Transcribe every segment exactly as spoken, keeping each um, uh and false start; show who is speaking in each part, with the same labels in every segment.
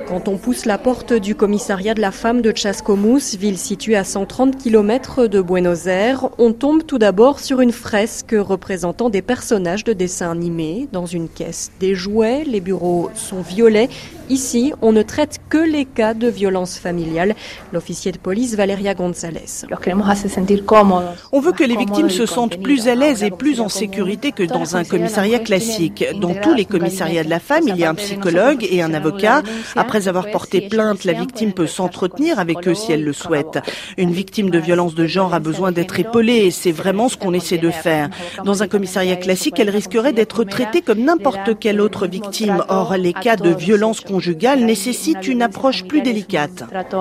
Speaker 1: Quand on pousse la porte du commissariat de la femme de Chascomús, ville située à cent trente kilomètres de Buenos Aires, on tombe tout d'abord sur une fresque représentant des personnages de dessins animés. Dans une caisse, des jouets, les bureaux sont violets. Ici, on ne traite que les cas de violence familiale. L'officier de police Valeria González.
Speaker 2: On veut que les victimes se sentent plus à l'aise et plus en sécurité que dans un commissariat classique. Dans tous les commissariats de la femme, il y a un psychologue et un avocat. Après avoir porté plainte, la victime peut s'entretenir avec eux si elle le souhaite. Une victime de violence de genre a besoin d'être épaulée et c'est vraiment ce qu'on essaie de faire. Dans un commissariat classique, elle risquerait d'être traitée comme n'importe quelle autre victime. Or, les cas de violence conjugale nécessitent une approche plus délicate.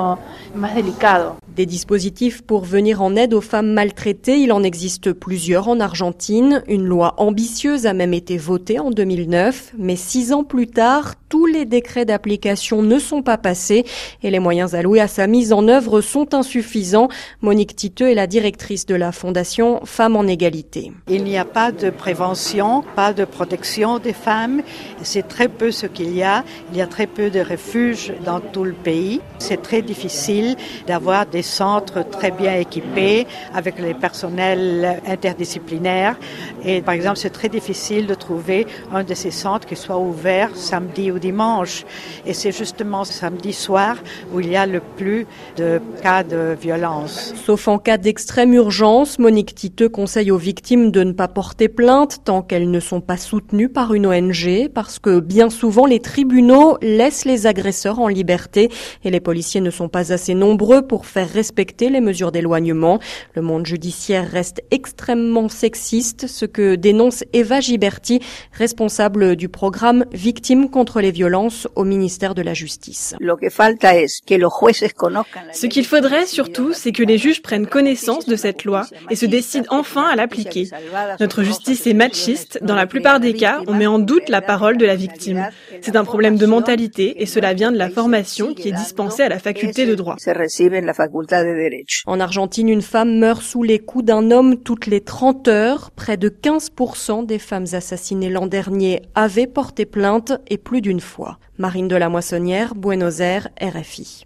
Speaker 1: Des dispositifs pour venir en aide aux femmes maltraitées, il en existe plusieurs en Argentine. Une loi ambitieuse a même été votée en deux mille neuf, mais six ans plus tard, tous les décrets d'application ne sont pas passés et les moyens alloués à sa mise en œuvre sont insuffisants. Monique Titeux est la directrice de la fondation Femmes en égalité.
Speaker 3: Il n'y a pas de prévention, pas de protection des femmes. C'est très peu ce qu'il y a. Il y a très peu de refuges dans tout le pays. C'est très difficile d'avoir des centres très bien équipés avec les personnels interdisciplinaires. Et par exemple, c'est très difficile de trouver un de ces centres qui soit ouvert samedi ou dimanche. Et c'est justement samedi soir où il y a le plus de cas de violence.
Speaker 1: Sauf en cas d'extrême urgence, Monique Titeux conseille aux victimes de ne pas porter plainte tant qu'elles ne sont pas soutenues par une O N G, parce que bien souvent les tribunaux laissent les agresseurs en liberté et les policiers ne sont pas assez nombreux pour faire respecter les mesures d'éloignement. Le monde judiciaire reste extrêmement sexiste, ce que dénonce Eva Giberti, responsable du programme Victimes contre les violences au ministère de la Justice.
Speaker 4: Ce qu'il faudrait surtout, c'est que les juges prennent connaissance de cette loi et se décident enfin à l'appliquer. Notre justice est machiste. Dans la plupart des cas, on met en doute la parole de la victime. C'est un problème de mentalité et cela vient de la formation qui est dispensée à la faculté de droit.
Speaker 1: En Argentine, une femme meurt sous les coups d'un homme toutes les trente heures. Près de quinze pour cent des femmes assassinées l'an dernier avaient porté plainte et plus d'une fois. Marine de la Moissonnière, Buenos Aires, R F I.